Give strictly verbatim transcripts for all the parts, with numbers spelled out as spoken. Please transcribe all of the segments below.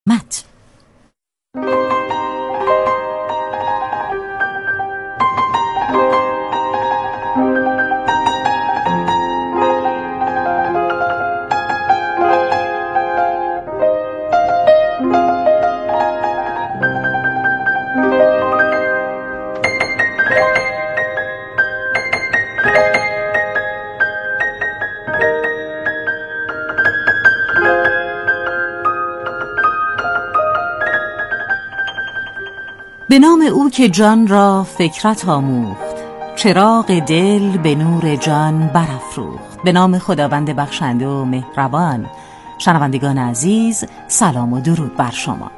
مت. به نام او که جان را فکرت آموخت، چراغ دل به نور جان برافروخت. به نام خداوند بخشنده و مهربان. شنوندگان عزیز، سلام و درود بر شما.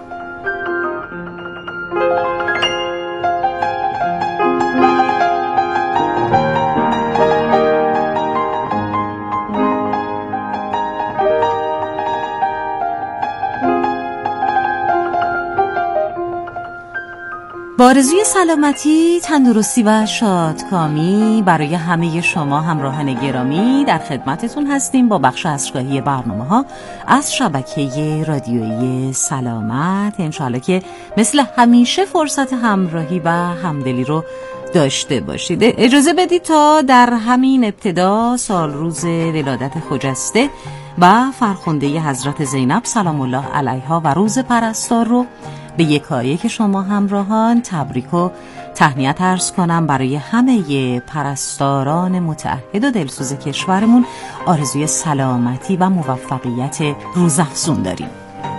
با آرزوی سلامتی، تندرستی و شادکامی برای همه شما همراهان گرامی در خدمتتون هستیم با بخش عصرگاهی برنامه‌ها از شبکه رادیویی سلامت. انشاءالله که مثل همیشه فرصت همراهی و همدلی رو داشته باشید. اجازه بدید تا در همین ابتدا سال روز ولادت خجسته و فرخنده حضرت زینب سلام الله علیها و روز پرستار رو به یکایک شما همراهان تبریک و تهنیت عرض کنم. برای همه پرستاران متعهد و دلسوز کشورمون آرزوی سلامتی و موفقیت روزافزون داریم.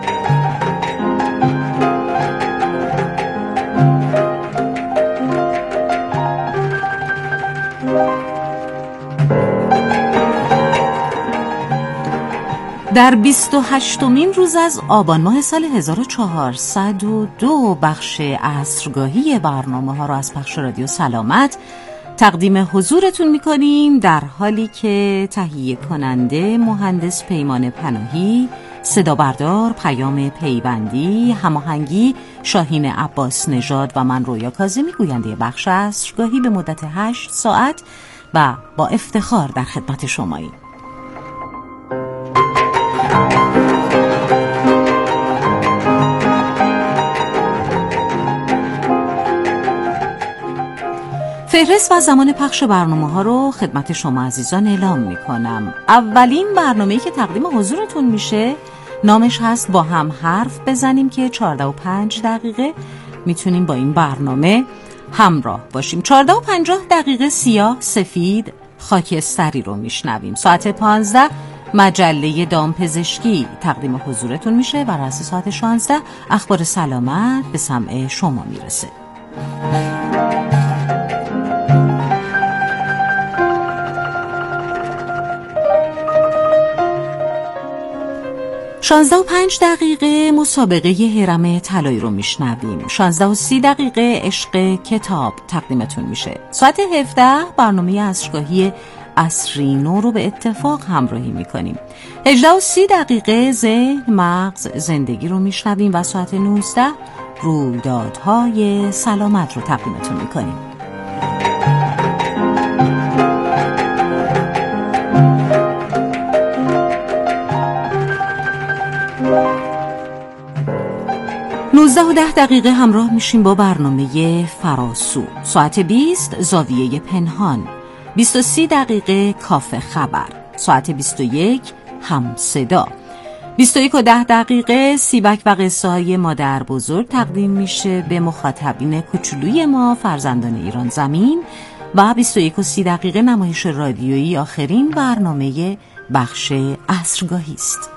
در بیست و هشتمین روز از آبان ماه سال هزار و چهارصد و دو بخش عصرگاهی برنامه ها را از پخش رادیو سلامت تقدیم حضورتون میکنیم، در حالی که تهیه کننده مهندس پیمان پناهی، صدا بردار پیام پیوندی، هماهنگی شاهین عباس نژاد و من رویا کاظمی گوینده بخش عصرگاهی به مدت هشت ساعت و با افتخار در خدمت شماییم. فهرست و زمان پخش برنامه ها رو خدمت شما عزیزان اعلام می کنم. اولین برنامه‌ای که تقدیم حضورتون میشه نامش هست با هم حرف بزنیم که چهارده و پنج دقیقه میتونیم با این برنامه همراه باشیم. چهارده و پنجاه دقیقه سیاه سفید خاکستری رو میشنویم. ساعت پانزده مجله دامپزشکی تقدیم حضورتون میشه و رأس ساعت شانزده اخبار سلامت به سمع شما میرسه. شانزده و پنج دقیقه مسابقه هرم طلایی رو میشنویم. شانزده و سی دقیقه عشق کتاب تقدیمتون میشه. ساعت هفده برنامه عصرگاهی عصری نو رو به اتفاق همراهی میکنیم. هجده و سی دقیقه ذهن مغز زندگی رو میشنویم و ساعت نوزده رویدادهای سلامت رو تقدیمتون میکنیم. نوزده و ده دقیقه همراه میشیم با برنامه فراسو. ساعت بیست زاویه پنهان. بیست و سی دقیقه کافه خبر. ساعت بیست و یک هم صدا. بیست و یک و ده دقیقه سیبک و قصه های مادر بزرگ تقدیم میشه به مخاطبین کوچولوی ما فرزندان ایران زمین و بیست و یک و سی دقیقه نمایش رادیویی آخرین برنامه بخش عصرگاهی است.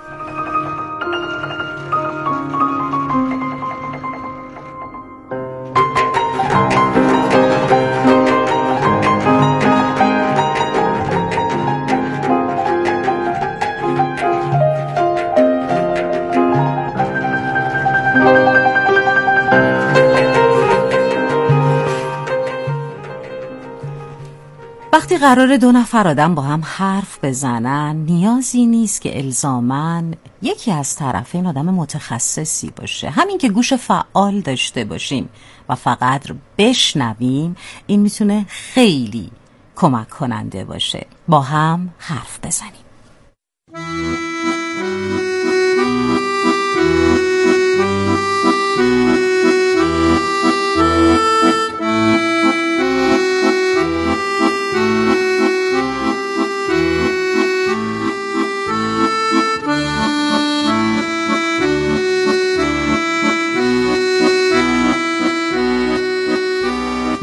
وقتی قراره دو نفر آدم با هم حرف بزنن نیازی نیست که الزاماً یکی از طرفین آدم متخصصی باشه. همین که گوش فعال داشته باشیم و فقط بشنویم، این میتونه خیلی کمک کننده باشه. با هم حرف بزنیم.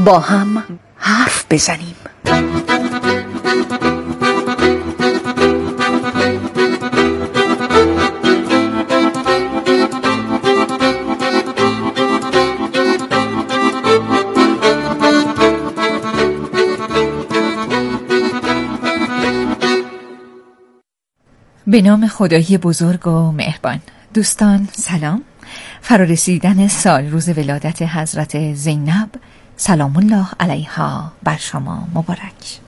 با هم حرف بزنیم. به نام خدای بزرگ و مهربان. دوستان سلام. فرارسیدن سال روز ولادت حضرت زینب سلام الله علیها بر شما مبارک.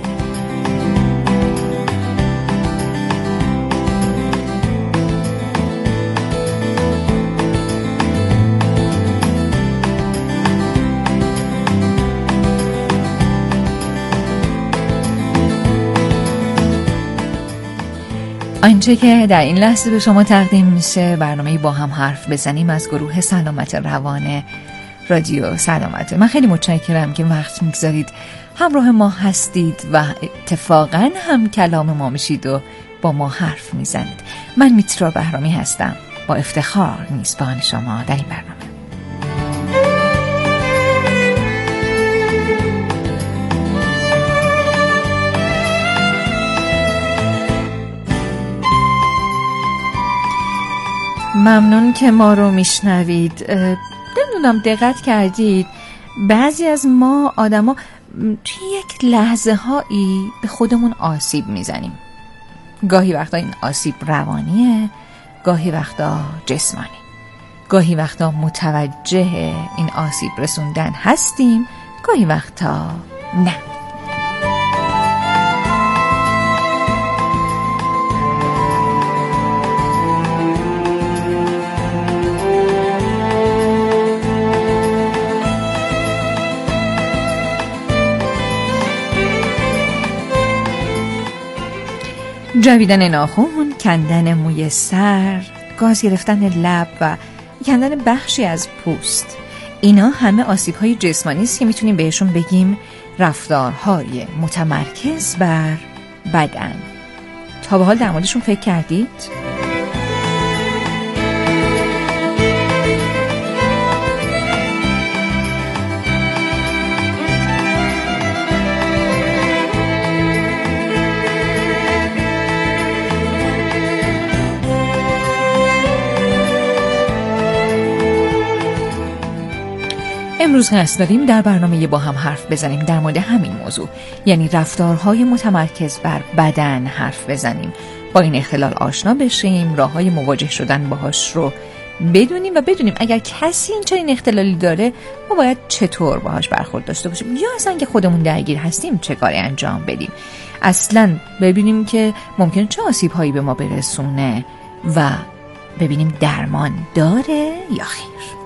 آنچه که در این لحظه به شما تقدیم میشه برنامه با هم حرف بزنیم از گروه سلامت روان رادیو سلامت. من خیلی متشکرم که وقت میگذارید همراه ما هستید و اتفاقا هم کلام ما میشید و با ما حرف میزنید. من میترا بهرامی هستم، با افتخار میزبان شما در این برنامه. ممنون که ما رو میشنوید. نمیدونم دقت کردید بعضی از ما آدما توی یک لحظه هایی به خودمون آسیب میزنیم. گاهی وقتا این آسیب روانیه، گاهی وقتا جسمانی، گاهی وقتا متوجه این آسیب رسوندن هستیم، گاهی وقتا نه. جویدن ناخن، کندن موی سر، گاز گرفتن لب و کندن بخشی از پوست، اینا همه آسیب‌های جسمانی است که میتونیم بهشون بگیم رفتارهای متمرکز بر بدن. تا به حال در موردشون فکر کردید؟ امروز قصد داریم در برنامه با هم حرف بزنیم در مورد همین موضوع، یعنی رفتارهای متمرکز بر بدن حرف بزنیم، با این اختلال آشنا بشیم، راههای مواجه شدن باهاش رو بدونیم و بدونیم اگر کسی این چنین اختلالی داره ما باید چطور باهاش برخورد داشته باشیم، یا اصلا که خودمون درگیر هستیم چه کاری انجام بدیم، اصلا ببینیم که ممکنه چه آسیب‌هایی به ما برسونه و ببینیم درمان داره یا خیر.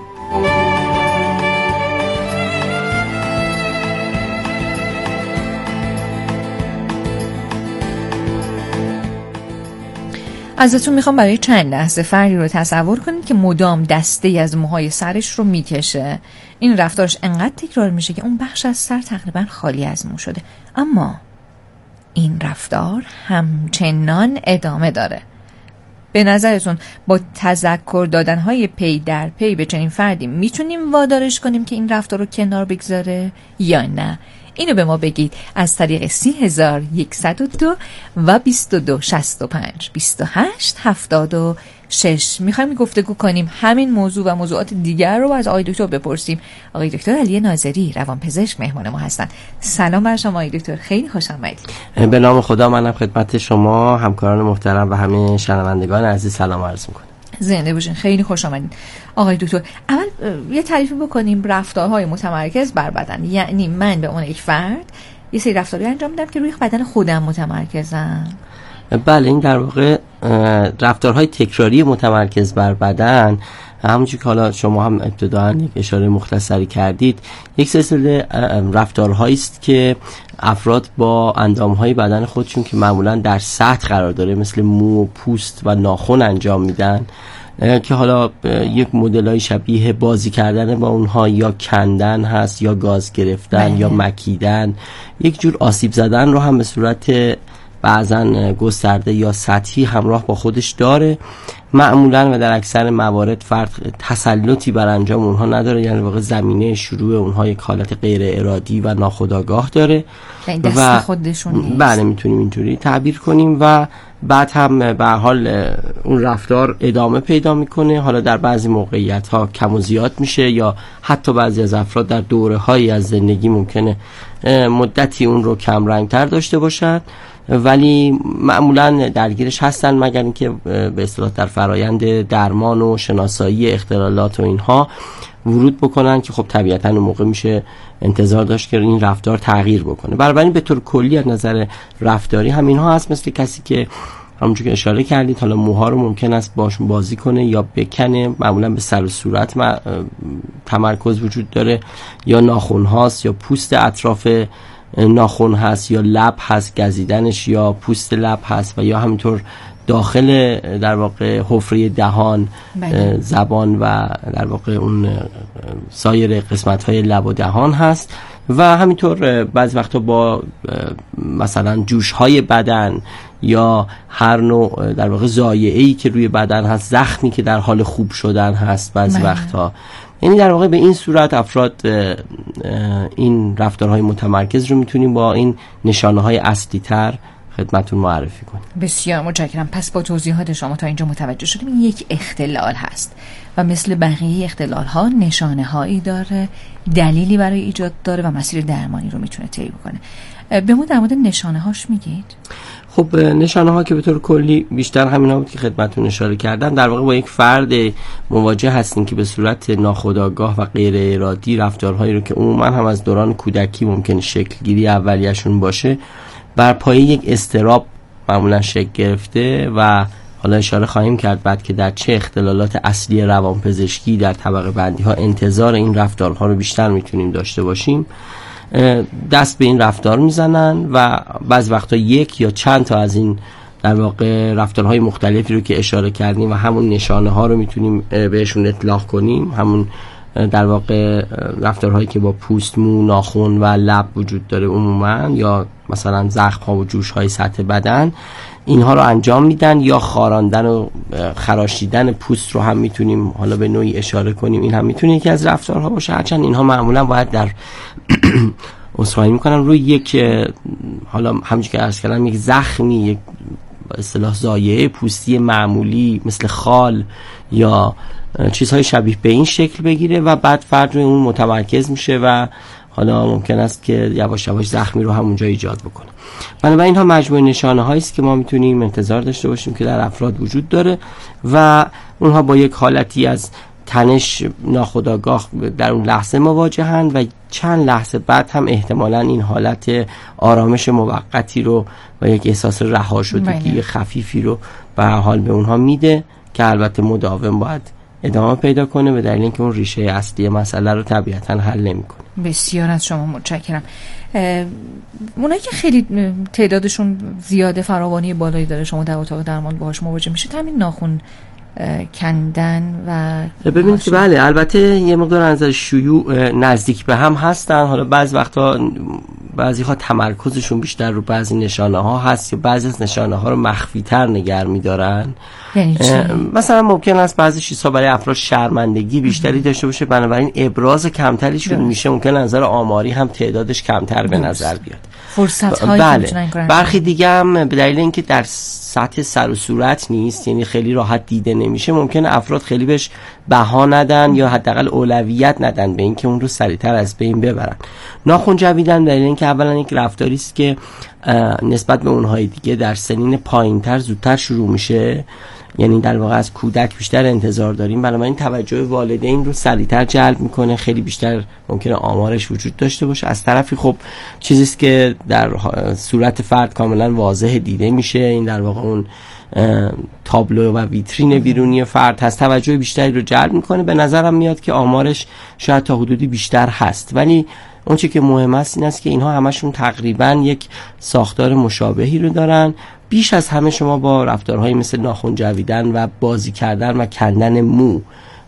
ازتون میخوام برای چند لحظه فردی رو تصور کنید که مدام دسته از موهای سرش رو میکشه. این رفتارش انقدر تکرار میشه که اون بخش از سر تقریبا خالی از مو شده، اما این رفتار همچنان ادامه داره. به نظرتون با تذکر دادنهای پی در پی به چنین فردی میتونیم وادارش کنیم که این رفتار رو کنار بگذاره یا نه؟ اینو به ما بگید از طریق سی هزار یکصد و دو و بیست و دو شصت و پنج بیست و هشت هفتاد و شش. میخوایم گفتگو کنیم همین موضوع و موضوعات دیگر رو از آقای دکتر بپرسیم. آقای دکتر علی ناظری روانپزشک مهمان ما هستن. سلام بر شما آقای دکتر، خیلی خوش آمدید. به نام خدا، منم خدمت شما همکاران محترم و همه شنوندگان عزیز سلام عرض میکنم. زنده باشین، خیلی خوش آمدید. آقای دکتر اول یه تعریفی بکنیم رفتارهای متمرکز بر بدن. یعنی من به عنوان یک فرد یه سری رفتاری انجام میدم که روی بدن خودم متمرکزم. بله، این در واقع رفتارهای تکراری متمرکز بر بدن، همونجوری که حالا شما هم ابتداً یک اشاره مختصری کردید، یک سلسله رفتارهایی است که افراد با اندامهای بدن خودشون که معمولاً در سطح قرار داره مثل مو، پوست و ناخن انجام میدن، که حالا یک مدل‌های شبیه بازی کردن با اونها یا کندن هست یا گاز گرفتن بله. یا مکیدن، یک جور آسیب زدن رو هم به صورت بعضا گسترده یا سطحی همراه با خودش داره. معمولا و در اکثر موارد فرد تسلطی بر انجام اونها نداره، یعنی واقع زمینه شروع اونها یک حالت غیر ارادی و ناخودآگاه داره دست و خودشون نیست. بله میتونیم اینجوری تعبیر کنیم. و بعد هم به هر حال اون رفتار ادامه پیدا میکنه، حالا در بعضی موقعیت ها کم و زیاد میشه، یا حتی بعضی از افراد در دوره هایی از زندگی ممکنه مدتی اون رو کم رنگ تر داشته باشن، ولی معمولا درگیرش هستن، مگر اینکه به اصطلاح در فرایند درمان و شناسایی اختلالات و اینها ورود بکنن که خب طبیعتا اون موقع میشه انتظار داشت که این رفتار تغییر بکنه. بنابراین به طور کلی از نظر رفتاری همین ها هست، مثل کسی که همونجور که اشاره کردید حالا موها رو ممکن است باشون بازی کنه یا بکنه، معمولا به سر و صورت تمرکز وجود داره، یا ناخن هاست یا پوست اطراف ناخن هست، یا لب هست گزیدنش، یا پوست لب هست، و یا همینطور داخل در واقع حفره دهان، زبان و در واقع اون سایر قسمت‌های لب و دهان هست. و همینطور بعضی وقتا با مثلا جوش‌های بدن یا هر نوع در واقع ضایعه‌ای که روی بدن هست، زخمی که در حال خوب شدن هست بعضی وقتا، یعنی در واقع به این صورت افراد این رفتارهای متمرکز رو میتونیم با این نشانه‌های اصلی تر خدمتون معرفی کنیم. بسیار متشکرم. پس با توضیحات شما تا اینجا متوجه شدیم این یک اختلال هست و مثل بقیه اختلال ها نشانه هایی داره، دلیلی برای ایجاد داره و مسیر درمانی رو میتونه طی بکنه. به ما در مورد نشانه هاش میگید؟ خب نشانه ها که به طور کلی بیشتر همینا بود که خدمتتون اشاره کردم. در واقع با یک فرد مواجه هستیم که به صورت ناخودآگاه و غیر ارادی رفتارهایی رو که عموما هم از دوران کودکی ممکنه شکل گیری اولیه‌شون باشه بر پایه یک اضطراب معمولا شکل گرفته، و حالا اشاره خواهیم کرد بعد که در چه اختلالات اصلی روانپزشکی در طبقه بندی ها انتظار این رفتارها رو بیشتر میتونیم داشته باشیم. دست به این رفتار میزنن و بعض وقتا یک یا چند تا از این در واقع رفتارهای مختلفی رو که اشاره کردیم و همون نشانه ها رو میتونیم بهشون اطلاق کنیم، همون در واقع رفتارهایی که با پوست، مو، ناخن و لب وجود داره عموما، یا مثلا زخم ها و جوش های سطح بدن، اینها رو انجام میدن. یا خاراندن و خراشیدن پوست رو هم میتونیم حالا به نوعی اشاره کنیم، این هم میتونه یکی از رفتارها باشه، هرچند اینها معمولا باید در اصفایی میکنن روی یک حالا همونجوری که عرض کردم یک زخمی، یک اصطلاح ضایعه پوستی معمولی مثل خال یا چیزهای شبیه به این شکل بگیره و بعد فرد روی اون متمرکز میشه و حالا ممکن است که یواش یواش زخمی رو همونجا ایجاد بکنه. بنابراین اینها مجموعه نشانه هایی است که ما میتونیم انتظار داشته باشیم که در افراد وجود داره و اونها با یک حالتی از تنش ناخودآگاه در اون لحظه مواجهن و چند لحظه بعد هم احتمالاً این حالت آرامش موقتی رو و یک احساس رها شدگی خفیفی رو به هر حال به اونها میده که البته مداوم باید ادامه پیدا کنه به دلیل اینکه اون ریشه اصلی مسئله رو طبیعتاً حل نمی‌کنه. بسیار از شما متشکرم. اونایی که خیلی تعدادشون زیاده، فراوانی بالایی داره، شما در اتاق درمان باهاش مواجه میشید، همین ناخن کندن و ببینید که بله البته یه مقدار از شیوع نزدیک به هم هستن. حالا بعضی وقتا بعضی ها تمرکزشون بیشتر رو بعضی نشانه ها هست که بعضی از نشانه ها رو مخفی تر نگر می‌دارن. یعنی مثلا ممکن است بعضی چیزها برای افراد شرمندگی بیشتری داشته باشه، بنابراین ابراز کمتریشون میشه، ممکن از نظر آماری هم تعدادش کمتر به نظر بیاد. فرصت هایی بله. میتونن کنن. برخی دیگه هم به دلیل اینکه در سطح سر و صورت نیست، یعنی خیلی راحت دیده نمیشه، ممکن افراد خیلی بهش بها ندن یا حداقل اولویت ندن به اینکه اون رو سریعتر از بین ببرن. ناخن جویدن دلیل اینکه اولا یک رفتاری است که نسبت به اونهای دیگه در سنین پایینتر زودتر شروع میشه، یعنی در واقع از کودک بیشتر انتظار داریم، بنابراین توجه والدین رو سریعتر جلب میکنه، خیلی بیشتر ممکنه آمارش وجود داشته باشه. از طرفی خب چیزی است که در صورت فرد کاملا واضح دیده میشه، این در واقع اون تابلو و ویترین بیرونی فرد هست، توجه بیشتری رو جلب میکنه. به نظرم میاد که آمارش شاید تا حدودی بیشتر هست، ولی اون چیزی که مهم است این است که اینها همشون تقریبا یک ساختار مشابهی رو دارن. بیش از همه شما با رفتارهایی مثل ناخن جویدن و بازی کردن و کندن مو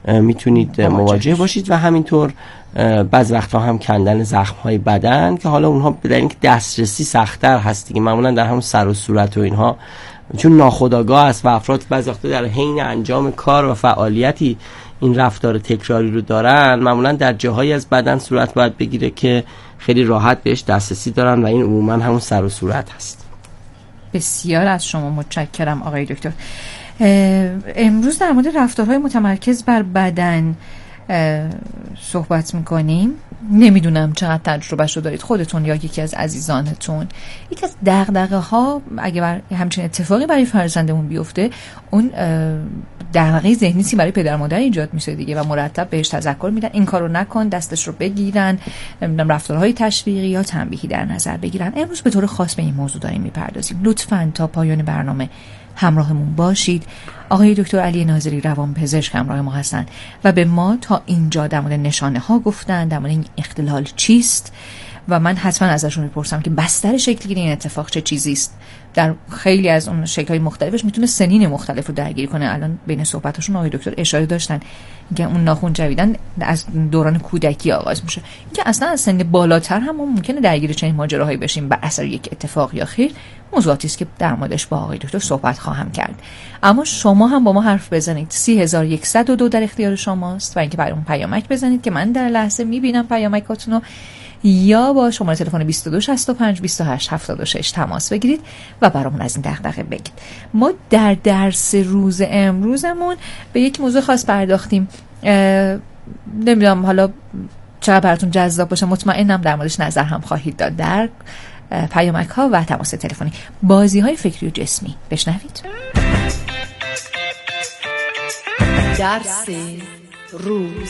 میتونید مواجه باشید و همینطور بعض وقتا هم کندن زخم‌های بدن که حالا اونها در اینکه دسترسی سخت‌تر هست دیگه، معمولا در همون سر و صورت و اینها چون ناخودآگاه است و افراد بعضی وقتا در حین انجام کار و فعالیتی این رفتار تکراری رو دارن، معمولا در جاهایی از بدن صورت باید بگیره که خیلی راحت بهش دسترسی دارن و این عموما همون سر و صورت هست. بسیار از شما متشکرم آقای دکتر. امروز در مورد رفتارهای متمرکز بر بدن صحبت میکنیم. نمیدونم چقدر تجربهش رو دارید خودتون یا یکی از عزیزانتون. یکی از دغدغه ها اگه بر همچین اتفاقی برای فرزندمون بیفته، اون دغدغه ذهنی سی برای پدر مادر ایجاد میشه دیگه و مرتب بهش تذکر میدن این کارو نکن، دستش رو بگیرن، نمیدونم رفتارهای تشویقی یا تنبیهی در نظر بگیرن. امروز به طور خاص به این موضوع داریم میپردازیم. لطفاً تا پایان برنامه همراهمون باشید. آقای دکتر علی ناظری روانپزشک همراه ما هستن و به ما تا اینجا در مورد نشانه ها گفتن، در مورد این اختلال چیست و من حتما ازشون میپرسم که بستر شکلگیری این اتفاق چه چیزی است. در خیلی از اون شکل‌های مختلفش میتونه سنین مختلف رو درگیر کنه. الان بین صحبتاشون آقای دکتر اشاره داشتن که اون ناخن جویدن از دوران کودکی آغاز میشه، که اصلا از سن بالاتر هم ممکنه درگیر چنین ماجراهایی بشیم به اثر یک اتفاق یا خیر. موضوعاتی است که در موردش با آقای دکتر صحبت خواهم کرد. اما شما هم با ما حرف بزنید. سی هزار و یکصد و دو در اختیار شماست و اینکه برام پیامک بزنید که من در لحظه میبینم پیامکاتونو، یا با شماره تلفن بیست و دو شصت و پنج بیست و هشت هفتاد و شش تماس بگیرید و برامون از این دغدغه بگید. ما در درس روز امروزمون به یک موضوع خاص پرداختیم. نمیدونم حالا چقدر براتون جذاب باشه، مطمئنم در موردش نظر هم خواهید داد در پیامک ها و تماس تلفنی. بازی های فکری و جسمی. بشنوید. درس روز.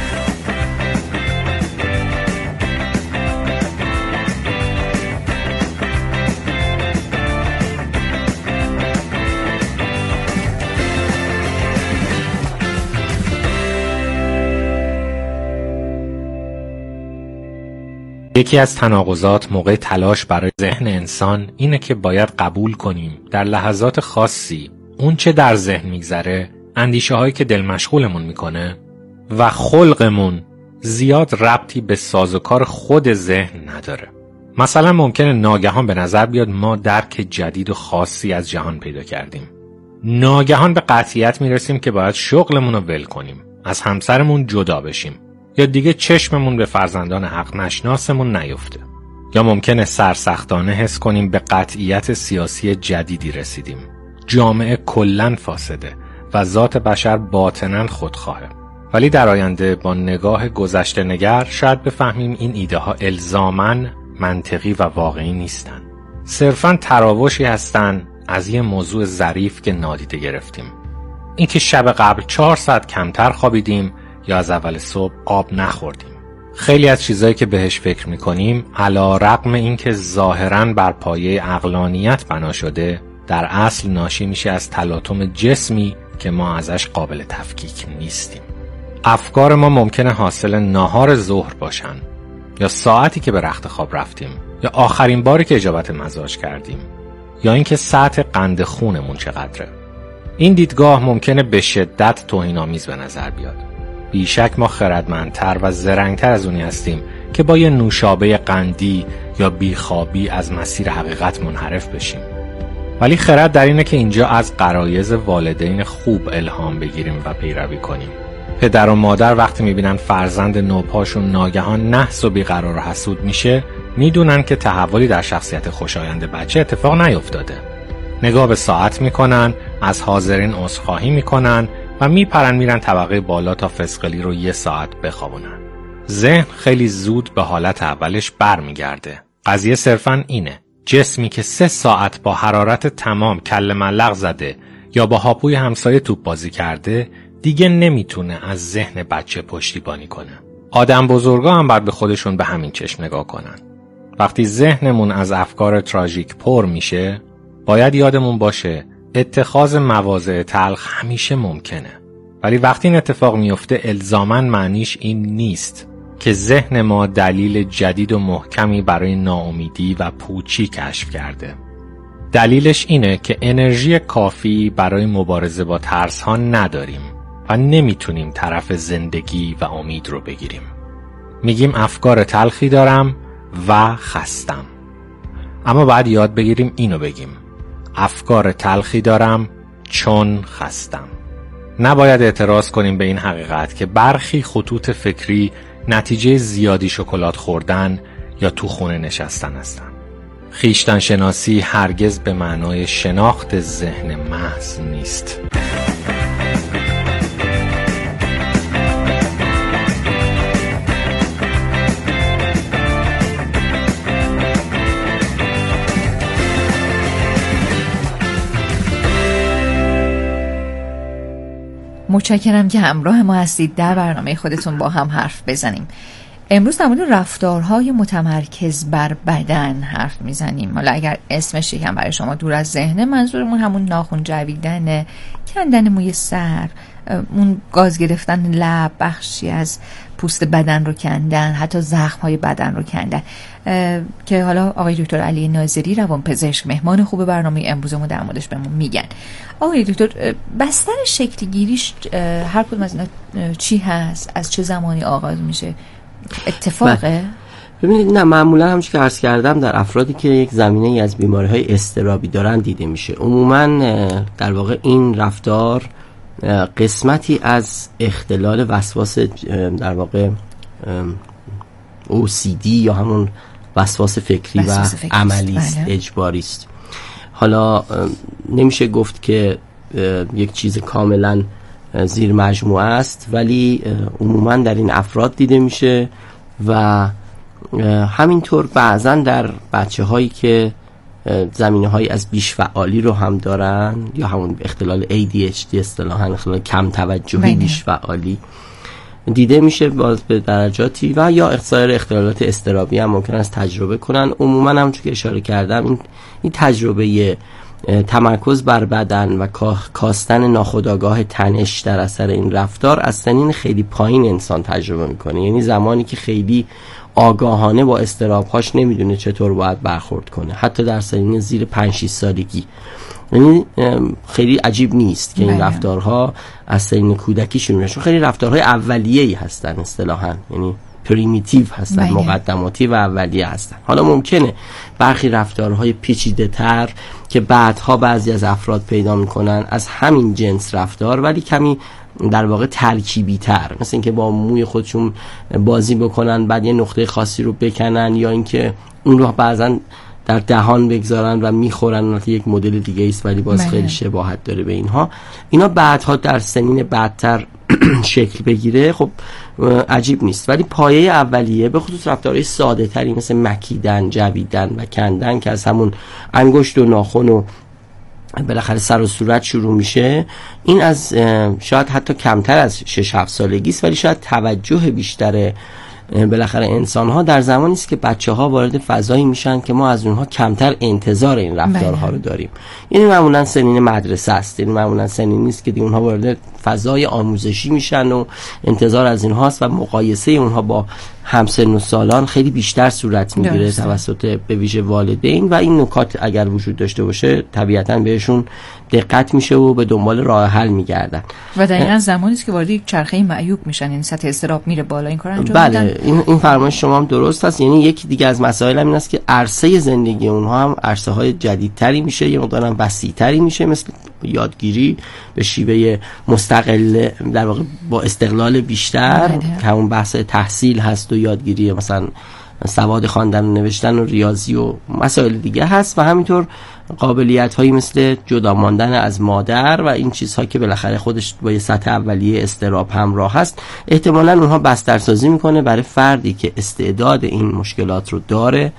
یکی از تناقضات موقع تلاش برای ذهن انسان اینه که باید قبول کنیم در لحظات خاصی اون چه در ذهن میگذره، اندیشه هایی که دل مشغولمون میکنه و خلقمون زیاد ربطی به سازوکار خود ذهن نداره. مثلا ممکنه ناگهان به نظر بیاد ما درک جدید و خاصی از جهان پیدا کردیم. ناگهان به قطعیت میرسیم که باید شغلمون رو ول کنیم، از همسرمون جدا بشیم، یا دیگه چشممون به فرزندان حق نشناسمون نیفته. یا ممکنه سرسختانه حس کنیم به قطعیت سیاسی جدیدی رسیدیم. جامعه کلاً فاسده و ذات بشر باطناً خودخواهه. ولی در آینده با نگاه گذشته نگر شاید بفهمیم این ایده ها الزاماً منطقی و واقعی نیستن. صرفاً تراوشی هستن از یه موضوع ظریف که نادیده گرفتیم. اینکه شب قبل چهار ساعت کمتر خوابیدیم یا از اول صبح آب نخوردیم. خیلی از چیزایی که بهش فکر میکنیم علی رغم اینکه ظاهراً بر پایه عقلانیت بنا شده، در اصل ناشی میشه از تلاطم جسمی که ما ازش قابل تفکیک نیستیم. افکار ما ممکنه حاصل ناهار ظهر باشن، یا ساعتی که به رخت خواب رفتیم، یا آخرین باری که اجابت مزاج کردیم، یا اینکه سطح قند خونمون چقدره. این دیدگاه ممکنه به شدت توهین‌آمیز به نظر بیاد. بیشک ما خردمندتر و زرنگتر از اونی هستیم که با یه نوشابه قندی یا بیخوابی از مسیر حقیقت منحرف بشیم. ولی خرد در اینه که اینجا از غرایز والدین خوب الهام بگیریم و پیروی کنیم. پدر و مادر وقتی میبینن فرزند نوپاشون ناگهان نحس و بیقرار و حسود میشه، میدونن که تحولی در شخصیت خوشایند بچه اتفاق نیفتاده. نگاه به ساعت میکنن، از حاضرین عذرخواهی میکنن و میپرن میرن طبقه بالا تا فسقلی رو یه ساعت بخوابونن. ذهن خیلی زود به حالت اولش برمیگرده. قضیه صرفاً اینه: جسمی که سه ساعت با حرارت تمام کله ملق زده یا با هاپوی همسایه توپ بازی کرده، دیگه نمیتونه از ذهن بچه پشتیبانی کنه. آدم بزرگا هم باید به خودشون به همین چشم نگاه کنن. وقتی ذهنمون از افکار تراژیک پر میشه، باید یادمون باشه اتخاذ مواضع تلخ همیشه ممکنه. ولی وقتی این اتفاق میفته الزاماً معنیش این نیست که ذهن ما دلیل جدید و محکمی برای ناامیدی و پوچی کشف کرده. دلیلش اینه که انرژی کافی برای مبارزه با ترس ها نداریم و نمیتونیم طرف زندگی و امید رو بگیریم. میگیم افکار تلخی دارم و خستم، اما باید یاد بگیریم اینو بگیم افکار تلخی دارم چون خستم. نباید اعتراض کنیم به این حقیقت که برخی خطوط فکری نتیجه زیادی شکلات خوردن یا تو خونه نشستن هستن. خویشتن شناسی هرگز به معنای شناخت ذهن محض نیست. متشکرم که همراه ما هستید در برنامه خودتون با هم حرف بزنیم. امروز در مورد رفتارهای متمرکز بر بدن حرف میزنیم. حالا اگر اسمش یکم برای شما دور از ذهنه، منظورمون همون ناخن جویدن، کندن موی سر، اون گاز گرفتن لب، بخشی از پوست بدن رو کندن، حتی زخم‌های بدن رو کندن، که حالا آقای دکتر علی ناظری روانپزشک مهمان خوب برنامه امروزمون در موردش بهمون میگن. آقای دکتر، بستر شکل گیریش هر کدوم از اینا چی هست؟ از چه زمانی آغاز میشه؟ اتفاقه؟ ببینید، نه، معمولا همونش که عرض کردم در افرادی که یک زمینه از بیماری‌های اضطرابی دارن دیده میشه. عموما در واقع این رفتار قسمتی از اختلال وسواس در واقع او سی دی یا همون وسواس فکری و عملی است، اجباری است. حالا نمیشه گفت که یک چیز کاملا زیر مجموعه است، ولی عموما در این افراد دیده میشه و همینطور بعضا در بچه هایی که زمینه هایی از بیش فعالی رو هم دارن یا همون اختلال ای دی اچ دی اصطلاحاً اختلال کم توجهی بیش فعالی دیده میشه باز به درجاتی، و یا اختلال اختلالات اضطرابی هم ممکن است تجربه کنن. عموما همونجور که اشاره کردم این این تجربه تمرکز بر بدن و کاستن ناخودآگاه تنش در اثر این رفتار از سنین خیلی پایین انسان تجربه میکنه، یعنی زمانی که خیلی آگاهانه با اضطراب‌هاش نمیدونه چطور باید برخورد کنه، حتی در سنین زیر پنج شش سالگی. یعنی خیلی عجیب نیست که این بله. رفتارها از سنین کودکی شروع میشه، خیلی رفتارهای اولیه‌ای هستن اصطلاحاً، یعنی پریمیتیو هستن، بله. مقدماتی و اولیه هستن. حالا ممکنه برخی رفتارهای پیچیده‌تر که بعدها بعضی از افراد پیدا میکنن از همین جنس رفتار، ولی کمی در واقع ترکیبی تر، مثل اینکه با موی خودشون بازی بکنن، بعد یه نقطه خاصی رو بکنن، یا اینکه اون رو بعضا در دهان بگذارن و میخورن، یک مدل دیگه است ولی باز مهم. خیلی شباهت داره به اینها. اینا بعدها در سنین بعدتر شکل بگیره، خب عجیب نیست، ولی پایه اولیه به خصوص رفتارهای ساده تری مثل مکیدن، جویدن و کندن که از همون انگشت و ناخن و بالاخره سر و صورت شروع میشه، این از شاید حتی کمتر از شش هفت سالگی است، ولی شاید توجه بیشتر بالاخره انسان ها در زمانی است که بچه ها وارد فضایی میشن که ما از اونها کمتر انتظار این رفتارها رو داریم. یعنی معمولا سنین مدرسه است، یعنی معمولا سنین نیست که اونها وارد فضای آموزشی میشن و انتظار از اینهاست و مقایسه اونها با همسن و سالان خیلی بیشتر صورت میگیره توسط به ویژه والدین، و این نکات اگر وجود داشته باشه طبیعتاً بهشون دقت میشه و به دنبال راه حل میگردن. و دقیقاً زمانی است که وارد یک چرخه معیوب میشن، این سطح اضطراب میره بالا، این کارو انجام بله میدن. این این فرمایش شما هم درست است. یعنی یکی دیگه از مسائل هم این است که عرصه زندگی اونها هم عرصه های جدیدتری میشه، یه مقدار هم وسیع‌تری میشه، مثل یادگیری به شیوه مستقل در واقع با استقلال بیشتر که همون بحث تحصیل هست و یادگیری مثلا سواد خواندن و نوشتن و ریاضی و مسائل دیگه هست، و همینطور قابلیت هایی مثل جدا ماندن از مادر و این چیزها که بالاخره خودش با یه سطح اولیه اضطراب همراه هست. احتمالاً اونها بسترسازی میکنه برای فردی که استعداد این مشکلات رو داره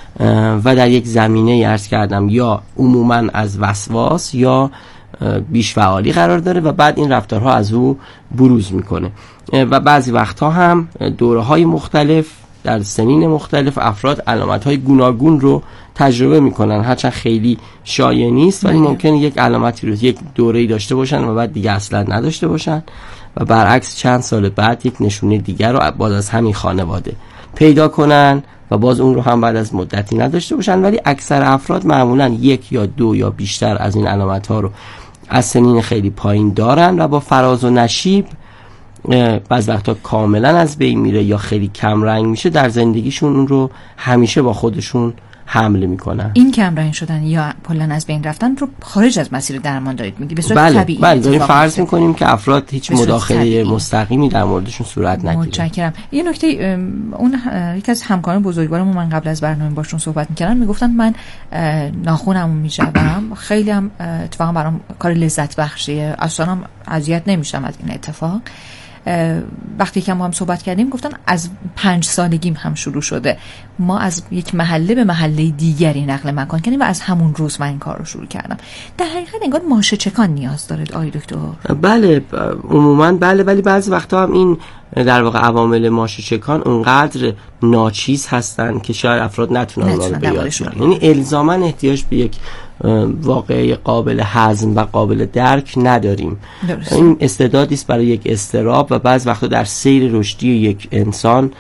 و در یک زمینه عرض کردم یا عموماً از وسواس یا بیش فعالی قرار داره و بعد این رفتارها از او بروز میکنه. و بعضی وقتها هم دوره‌های مختلف در سنین مختلف افراد علامت‌های گوناگون رو تجربه میکنن، هرچند خیلی شایع نیست، ولی ممکنه یک علامتی رو یک دوره‌ای داشته باشن و بعد دیگه اصلا نداشته باشن، و برعکس چند سال بعد یک نشونه دیگر رو باز از همین خانواده پیدا کنن و باز اون رو هم بعد از مدتی نداشته باشن. ولی اکثر افراد معمولا یک یا دو یا بیشتر از این علامت‌ها رو از سنین خیلی پایین دارن و با فراز و نشیب بعض وقتا کاملا از بین میره یا خیلی کم رنگ میشه، در زندگیشون اون رو همیشه با خودشون حمل میکنن. این کم رنگ شدن یا کلا از بین رفتن رو خارج از مسیر درمان دارید میگی به صورت بله، طبیعی؟ بله داریم فرض میکنیم که افراد هیچ مداخله طبیعی. مستقیمی در موردشون صورت نگیره. متشکرم. یه نکته اون یکی از همکاران بزرگوارمون من قبل از برنامه باشون صحبت میکردم میگفتن من ناخونمو میجوام، خیلی هم اتفاقا برام کار لذت بخشیه، اصلا هم اذیت نمیشم از این اتفاق. وقتی که ما هم صحبت کردیم گفتن از پنج سالگیم هم شروع شده، ما از یک محله به محله دیگری نقل مکان کردیم و از همون روز من این کار رو شروع کردم. در حقیقت انگار ماشه چکان نیاز داره آقای دکتر؟ بله عموما بله، ولی بعضی وقتا هم این در واقع عوامل ماشه چکان اونقدر ناچیز هستن که شاید افراد نتونن اون رو به یاد بیارن. یعنی الزاما احتیاج به یک واقعه قابل هضم و قابل درک نداریم. درست. این استعدادی است برای یک اضطراب و بعض وقتا در سیر رشدی یک انسان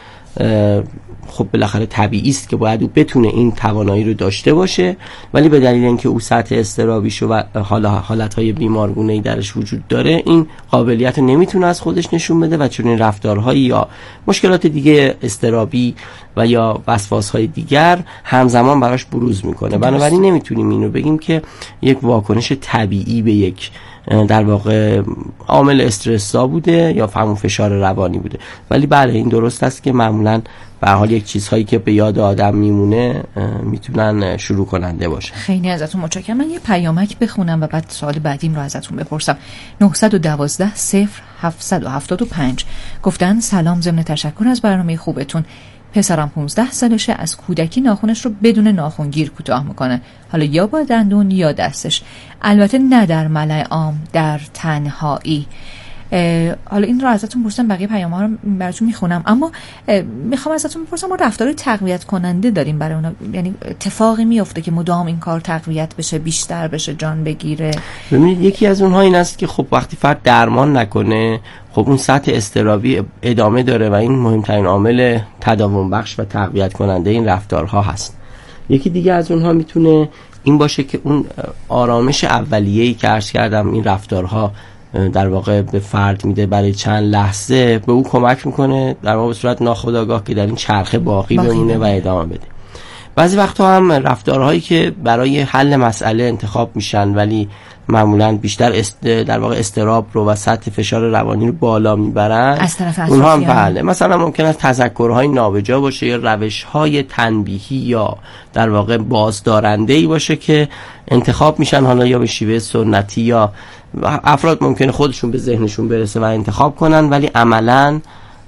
خب بالاخره طبیعی است که باید او بتونه این توانایی رو داشته باشه، ولی به دلیل اینکه او سطح اضطرابیشو و حالا حالتهای بیمارگونه‌ای درش وجود داره این قابلیت رو نمیتونه از خودش نشون بده و چون این رفتارهایی یا مشکلات دیگه اضطرابی و یا وسواس‌های دیگر همزمان براش بروز میکنه. بنابراین نمیتونیم اینو بگیم که یک واکنش طبیعی به یک در واقع عامل استرسا بوده یا همون فشار روانی بوده، ولی بله این درست است که معمولاً به حال یک چیزهایی که به یاد آدم میمونه میتونن شروع کننده باشه. خیلی ازتون متشکرم. من یه پیامک بخونم و بعد سوال بعدیم رو ازتون بپرسم. نه یک دو صفر هفت هفت پنج گفتن سلام، ضمن تشکر از برنامه خوبتون. پسرم پانزده سالشه، از کودکی ناخنش رو بدون ناخنگیر کوتاه میکنه، حالا یا با دندون یا دستش، البته نه در ملأ عام، در تنهایی. حالا این رو ازتون پرسیدم، بقیه پیام‌ها رو براتون میخونم، اما میخوام ازتون بپرسم ما رفتار تقویت کننده داریم برای اونا؟ یعنی اتفاقی میفته که مدام این کار تقویت بشه، بیشتر بشه، جان بگیره؟ ببینید یکی از اونها این است که خب وقتی فرد درمان نکنه خب اون سطح اضطرابی ادامه داره و این مهمترین عامل تداوم بخش و تقویت کننده این رفتارها هست. یکی دیگه از اونها میتونه این باشه که اون آرامش اولیه‌ای که عرض کردم این رفتارها در واقع به فرد میده برای چند لحظه، به او کمک میکنه در واقع به صورت ناخودآگاه که در این چرخه باقی بمونه و ادامه بده. بعضی وقتا هم رفتارهایی که برای حل مسئله انتخاب میشن ولی معمولا بیشتر است در واقع اضطراب رو و سطح فشار روانی رو بالا میبرن، از طرف اونها هم بله مثلا ممکن است تذکرهای نابجا باشه یا روش‌های تنبیهی یا در واقع بازدارنده‌ای باشه که انتخاب میشن، حالا یا به شیوه سنتی یا افراد ممکنه خودشون به ذهنشون برسه و انتخاب کنن، ولی عملاً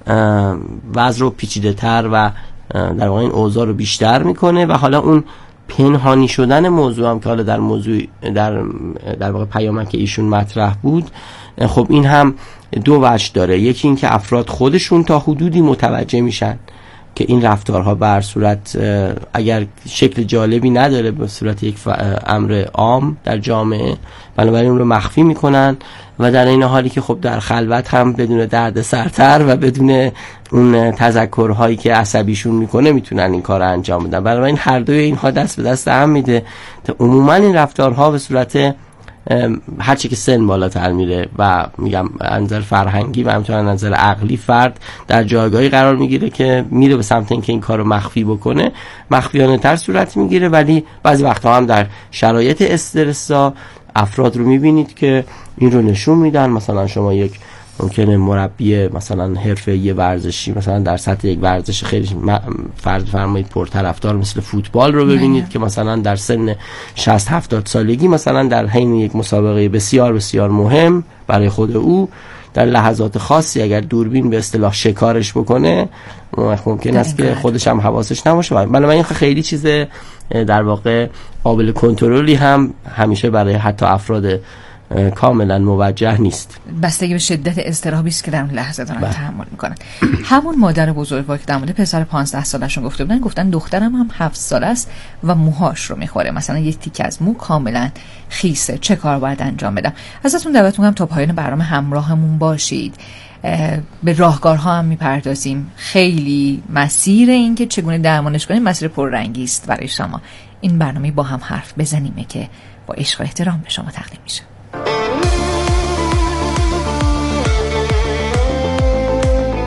وضع رو پیچیده‌تر و در واقع این اوضاع رو بیشتر میکنه و حالا اون پنهانی شدن موضوع هم که حالا در موضوع در در واقع پیامک ایشون مطرح بود، خب این هم دو وجه داره. یکی این که افراد خودشون تا حدودی متوجه میشن که این رفتارها بر صورت اگر شکل جالبی نداره به صورت یک امر عام در جامعه، بنابراین اون رو مخفی میکنن و در این حالی که خب در خلوت هم بدون درد سرتر و بدون اون تذکرهایی که عصبیشون میکنه میتونن این کار رو انجام بدن. بنابراین هر دوی اینها دست به دست هم میده تا عموما این رفتارها به صورت هرچی که سن بالاتر میره و میگم از نظر فرهنگی و همچنین از نظر عقلی فرد در جایگاهی قرار میگیره که میره به سمت اینکه این کارو مخفی بکنه، مخفیانه تر صورت میگیره، ولی بعضی وقتا هم در شرایط استرسا افراد رو میبینید که این رو نشون میدن. مثلا شما یک ممکنه مربی مثلا حرفه‌ای ورزشی مثلا در سطح یک ورزش خیلی فرض فرمایید پرطرفدار مثل فوتبال رو ببینید که مثلا در سن شصت هفتاد سالگی مثلا در حین یک مسابقه بسیار بسیار مهم برای خود او در لحظات خاصی اگر دوربین به اصطلاح شکارش بکنه ممکن است که خودش هم حواسش نباشه. بنابراین خیلی چیز در واقع قابل کنترلی هم همیشه برای حتی افراد کاملا موجه نیست. بستگی به شدت اضطرابی است که در اون لحظه دارن تحمل میکنن. همون مادر بزرگوار که در مورد پسر پانزده سالشون گفته بودن، گفتن دخترم هم هفت سال است و موهاش رو میخوره، مثلا یک تیکه از مو کاملا خیسه، چه کار باید انجام بدم؟ ازتون دعوت میکنم تا پایان برنامه همراهمون باشید. به راهکارها هم میپردازیم. خیلی مسیر این که چگونه درمانش کنیم مسیر پررنگی است برای شما. این برنامه با هم حرف بزنیمه که با عشق و احترام به شما تقدیم میشه.